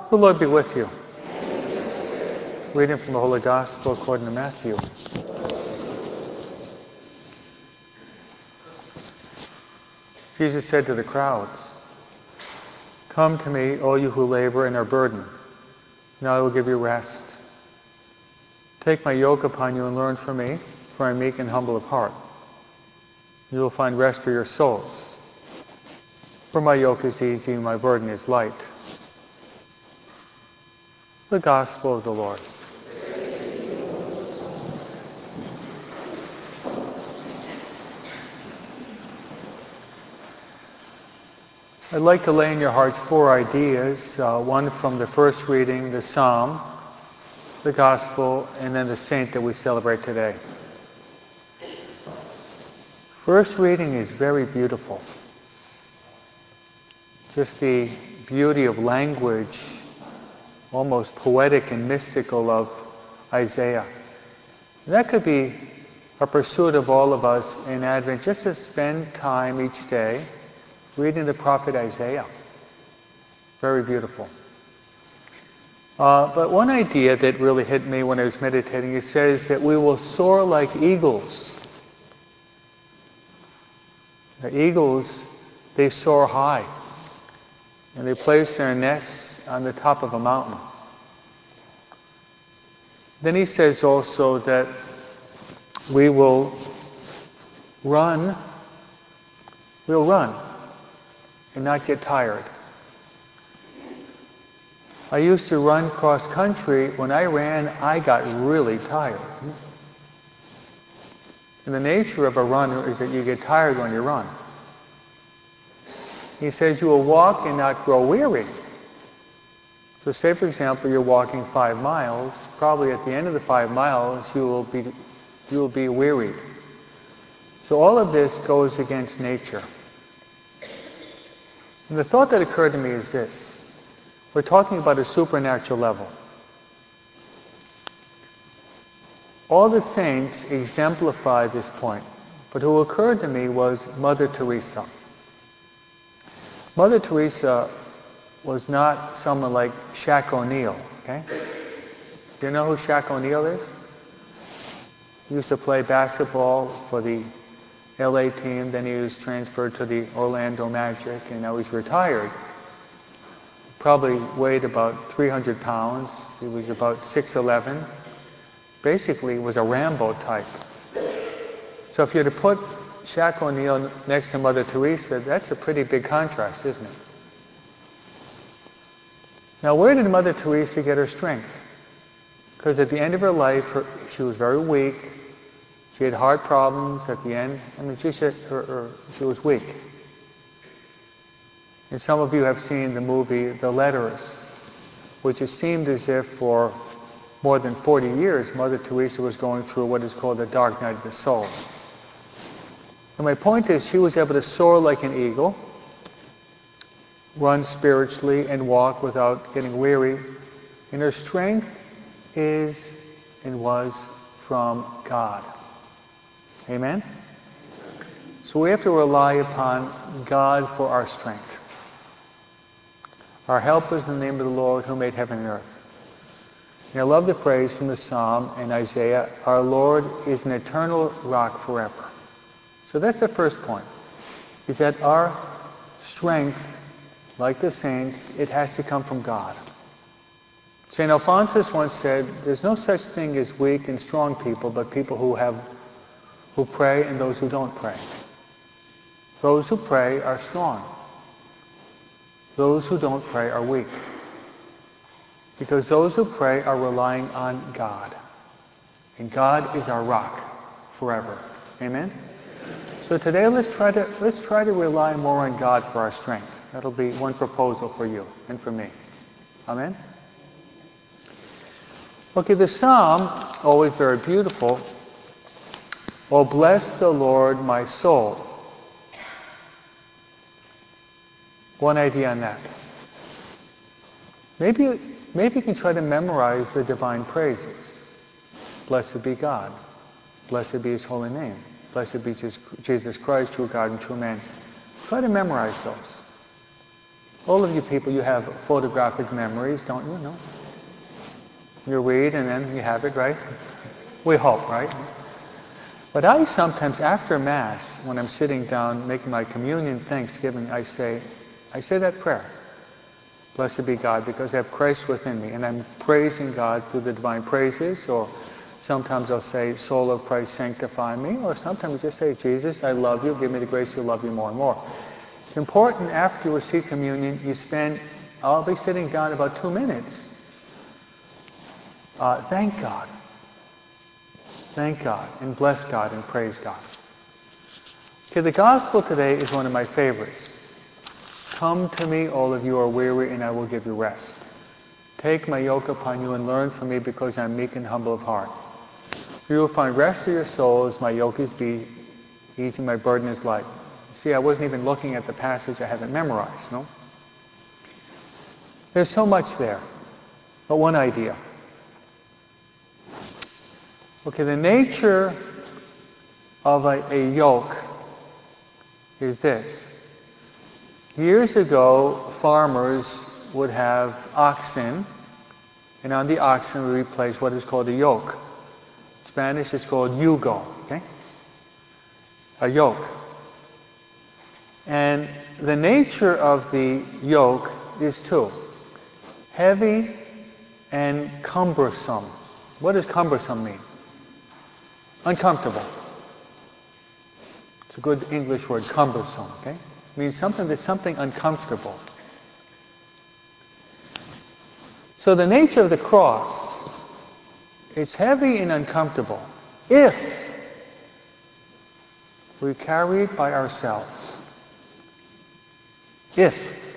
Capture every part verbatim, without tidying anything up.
The Lord be with you. Reading from the Holy Gospel according to Matthew. Jesus said to the crowds, "Come to me, all you who labor and are burdened, and I will give you rest. Take my yoke upon you and learn from me, for I am meek and humble of heart. You will find rest for your souls. For my yoke is easy and my burden is light." The Gospel of the Lord. I'd like to lay in your hearts four ideas, uh, one from the first reading, the Psalm, the Gospel, and then the saint that we celebrate today. First reading is very beautiful. Just the beauty of language, almost poetic and mystical, of Isaiah. And that could be a pursuit of all of us in Advent, just to spend time each day reading the prophet Isaiah. Very beautiful. Uh, but one idea that really hit me when I was meditating, it says that we will soar like eagles. The eagles, they soar high, and they place their nests on the top of a mountain. Then he says also that we will run, we'll run and not get tired. I used to run cross country. When I ran, I got really tired. And the nature of a runner is that you get tired when you run. He says you will walk and not grow weary. So say, for example, you're walking five miles. Probably at the end of the five miles, you will be, you will be wearied. So all of this goes against nature. And the thought that occurred to me is this. We're talking about a supernatural level. All the saints exemplify this point. But who occurred to me was Mother Teresa. Mother Teresa was not someone like Shaq O'Neal, okay? Do you know who Shaq O'Neal is? He used to play basketball for the L A team, then he was transferred to the Orlando Magic, and now he's retired. Probably weighed about three hundred pounds. He was about six eleven. Basically, was a Rambo type. So if you were to put Shaq O'Neal next to Mother Teresa, that's a pretty big contrast, isn't it? Now, where did Mother Teresa get her strength? Because at the end of her life, her, she was very weak. She had heart problems at the end. I mean, she said her, her, she was weak. And some of you have seen the movie The Letters, which it seemed as if for more than forty years, Mother Teresa was going through what is called the dark night of the soul. And my point is, she was able to soar like an eagle, run spiritually, and walk without getting weary. And her strength is and was from God. Amen? So we have to rely upon God for our strength. Our help is in the name of the Lord who made heaven and earth. And I love the phrase from the Psalm and Isaiah, our Lord is an eternal rock forever. So that's the first point, is that our strength, like the saints, it has to come from God. Saint Alphonsus once said, there's no such thing as weak and strong people, but people who have, who pray and those who don't pray. Those who pray are strong. Those who don't pray are weak. Because those who pray are relying on God. And God is our rock forever. Amen? So today let's try to let's try to rely more on God for our strength. That'll be one proposal for you and for me. Amen? Okay, the Psalm, always very beautiful. Oh, bless the Lord, my soul. One idea on that. Maybe, maybe you can try to memorize the divine praises. Blessed be God. Blessed be his holy name. Blessed be Jesus Christ, true God and true man. Try to memorize those. All of you people, you have photographic memories, don't you? No? You read and then you have it, right? We hope, right? But I sometimes, after Mass, when I'm sitting down making my communion Thanksgiving, I say, I say that prayer. Blessed be God, because I have Christ within me, and I'm praising God through the divine praises, or sometimes I'll say, soul of Christ, sanctify me, or sometimes I just say, Jesus, I love you, give me the grace to love you more and more. It's important after you receive communion, you spend, I'll be sitting down about two minutes. Uh, thank God. Thank God, and bless God, and praise God. Okay, the gospel today is one of my favorites. Come to me, all of you who are weary, and I will give you rest. Take my yoke upon you and learn from me, because I am meek and humble of heart. You will find rest for your souls. My yoke is easy, my burden is light. See, I wasn't even looking at the passage. I haven't memorized, no? There's so much there. But one idea. Okay, the nature of a, a yoke is this. Years ago, farmers would have oxen, and on the oxen we place what is called a yoke. In Spanish, it's called yugo, okay? A yoke. And the nature of the yoke is two. Heavy and cumbersome. What does cumbersome mean? Uncomfortable. It's a good English word, cumbersome, okay? It means something that's something uncomfortable. So the nature of the cross is heavy and uncomfortable if we carry it by ourselves. If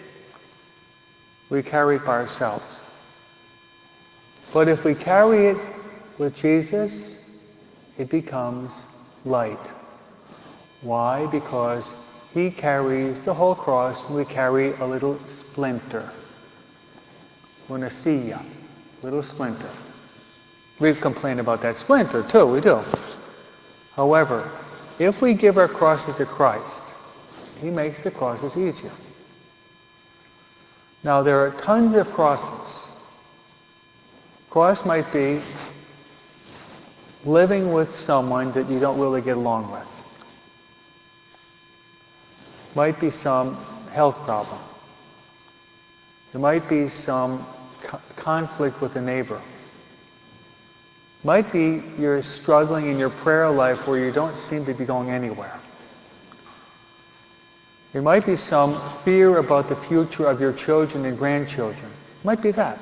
we carry it by ourselves. But if we carry it with Jesus, it becomes light. Why? Because he carries the whole cross and we carry a little splinter. Una astilla, little splinter. We complain about that splinter too, we do. However, if we give our crosses to Christ, he makes the crosses easier. Now there are tons of crosses. Cross might be living with someone that you don't really get along with. Might be some health problem. There might be some co- conflict with a neighbor. Might be you're struggling in your prayer life where you don't seem to be going anywhere. There might be some fear about the future of your children and grandchildren. Might be that.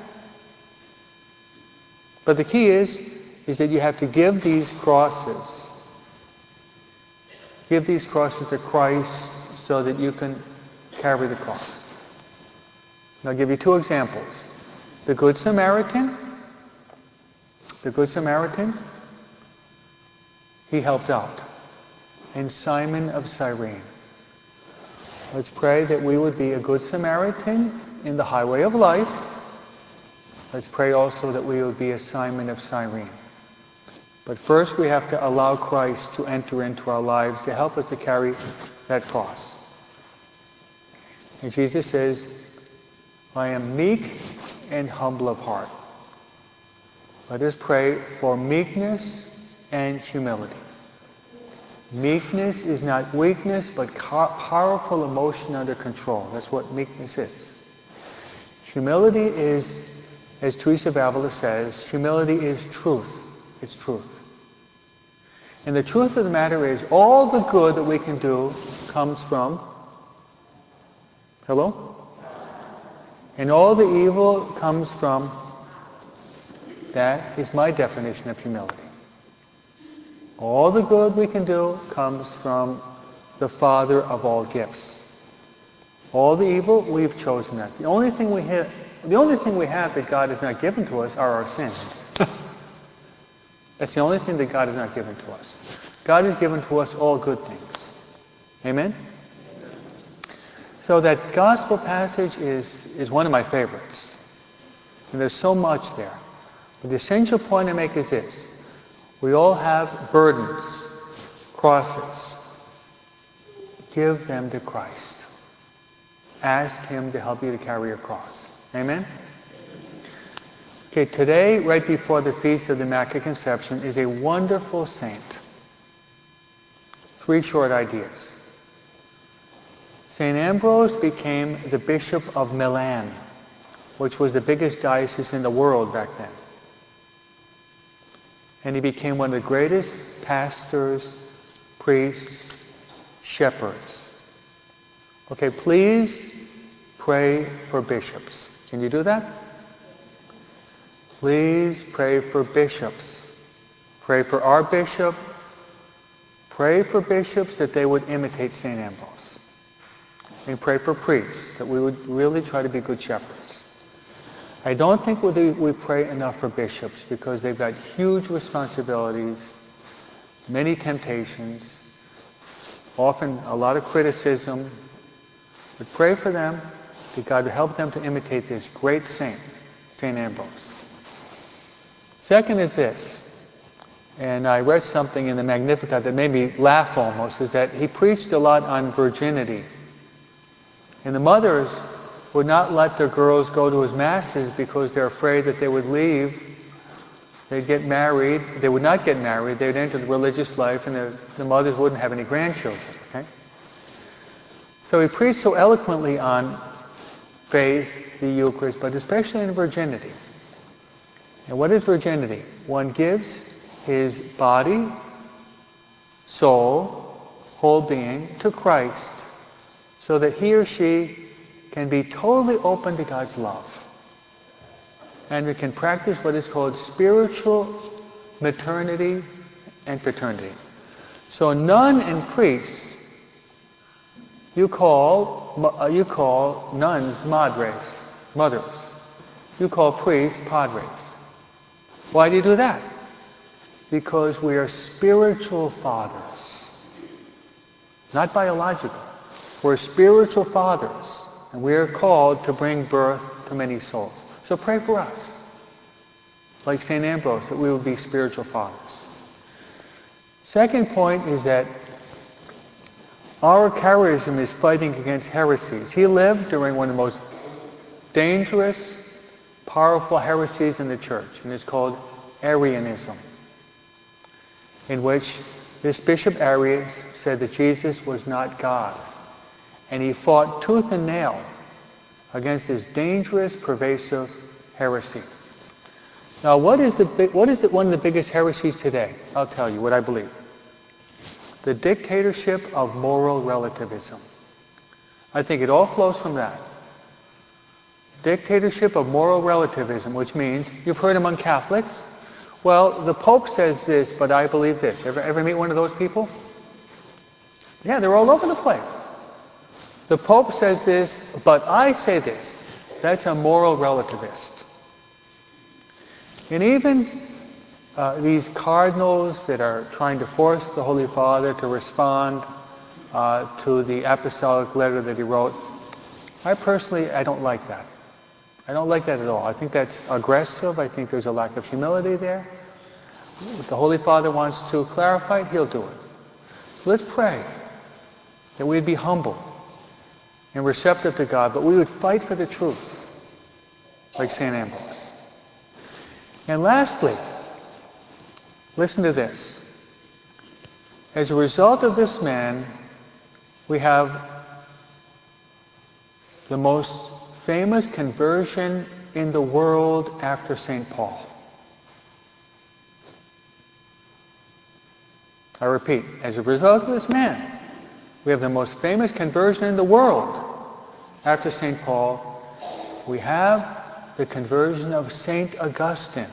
But the key is, is that you have to give these crosses. Give these crosses to Christ so that you can carry the cross. And I'll give you two examples. The Good Samaritan. The Good Samaritan, he helped out. And Simon of Cyrene. Let's pray that we would be a good Samaritan in the highway of life. Let's pray also that we would be a Simon of Cyrene. But first we have to allow Christ to enter into our lives to help us to carry that cross. And Jesus says, I am meek and humble of heart. Let us pray for meekness and humility. Meekness is not weakness, but powerful emotion under control. That's what meekness is. Humility is, as Teresa of Avila says, humility is truth. It's truth. And the truth of the matter is, all the good that we can do comes from, hello? And all the evil comes from, that is my definition of humility. All the good we can do comes from the Father of all gifts. All the evil, we've chosen that. The only thing we have, the only thing we have that God has not given to us are our sins. That's the only thing that God has not given to us. God has given to us all good things. Amen? So that gospel passage is, is one of my favorites. And there's so much there. But the essential point I make is this. We all have burdens, crosses. Give them to Christ. ask him to help you to carry your cross. Amen? Okay, today, right before the Feast of the Immaculate Conception, is a wonderful saint. Three short ideas. Saint Ambrose became the Bishop of Milan, which was the biggest diocese in the world back then. And he became one of the greatest pastors, priests, shepherds. Okay, please pray for bishops. Can you do that? Please pray for bishops. Pray for our bishop. Pray for bishops that they would imitate Saint Ambrose. And pray for priests, that we would really try to be good shepherds. I don't think we, we pray enough for bishops because they've got huge responsibilities, many temptations, often a lot of criticism. But pray for them, that God would help them to imitate this great saint, Saint Ambrose. Second is this, and I read something in the Magnificat that made me laugh almost, is that he preached a lot on virginity. And the mothers would not let their girls go to his masses because they're afraid that they would leave, they'd get married, they would not get married, they'd enter the religious life, and the, the mothers wouldn't have any grandchildren. Okay? So he preached so eloquently on faith, the Eucharist, but especially in virginity. And what is virginity? One gives his body, soul, whole being to Christ so that he or she can be totally open to God's love. And we can practice what is called spiritual maternity and paternity. So nun and priest, you call, you call nuns madres, mothers. You call priests padres. Why do you do that? Because we are spiritual fathers. Not biological. We're spiritual fathers. And we are called to bring birth to many souls. So pray for us. Like Saint Ambrose, that we will be spiritual fathers. Second point is that our charism is fighting against heresies. He lived during one of the most dangerous, powerful heresies in the church, and it's called Arianism, in which this Bishop Arius said that Jesus was not God. And he fought tooth and nail against this dangerous, pervasive heresy. Now, what is the big, what is it, one of the biggest heresies today? I'll tell you what I believe. The dictatorship of moral relativism. I think it all flows from that. Dictatorship of moral relativism, which means, you've heard among Catholics, well, the Pope says this, but I believe this. Ever, ever meet one of those people? Yeah, they're all over the place. The Pope says this, but I say this. That's a moral relativist. And even uh, these cardinals that are trying to force the Holy Father to respond uh, to the apostolic letter that he wrote, I personally, I don't like that. I don't like that at all. I think that's aggressive. I think there's a lack of humility there. If the Holy Father wants to clarify it, he'll do it. So let's pray that we'd be humble and receptive to God, but we would fight for the truth, like Saint Ambrose. And lastly, listen to this. As a result of this man, we have the most famous conversion in the world after Saint Paul. I repeat, as a result of this man, we have the most famous conversion in the world after Saint Paul. We have the conversion of Saint Augustine.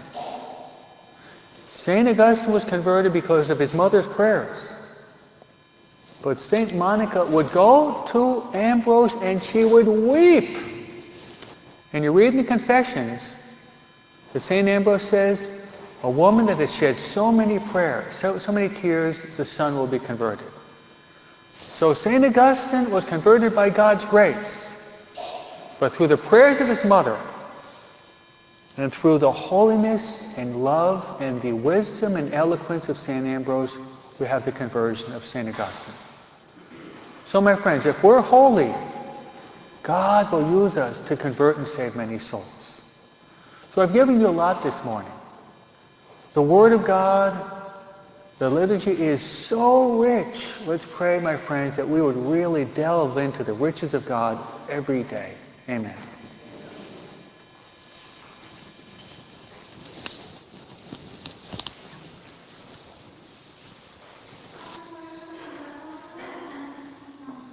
Saint Augustine was converted because of his mother's prayers. But Saint Monica would go to Ambrose and she would weep. And you read in the Confessions that Saint Ambrose says, a woman that has shed so many prayers, so, so many tears, the son will be converted. So Saint Augustine was converted by God's grace. But through the prayers of his mother, and through the holiness and love and the wisdom and eloquence of Saint Ambrose, we have the conversion of Saint Augustine. So my friends, if we're holy, God will use us to convert and save many souls. So I've given you a lot this morning. The Word of God, the liturgy is so rich. Let's pray, my friends, that we would really delve into the riches of God every day. Amen.